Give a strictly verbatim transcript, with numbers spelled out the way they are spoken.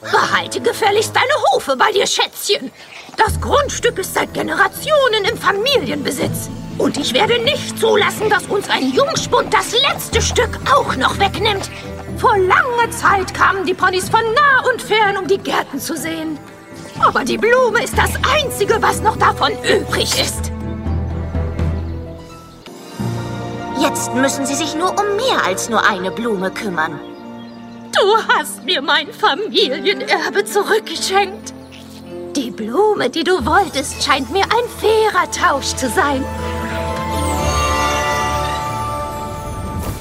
Behalte gefälligst deine Hufe bei dir, Schätzchen. Das Grundstück ist seit Generationen im Familienbesitz. Und ich werde nicht zulassen, dass uns ein Jungspund das letzte Stück auch noch wegnimmt. Vor langer Zeit kamen die Ponys von nah und fern, um die Gärten zu sehen. Aber die Blume ist das Einzige, was noch davon übrig ist. Jetzt müssen Sie sich nur um mehr als nur eine Blume kümmern. Du hast mir mein Familienerbe zurückgeschenkt. Die Blume, die du wolltest, scheint mir ein fairer Tausch zu sein.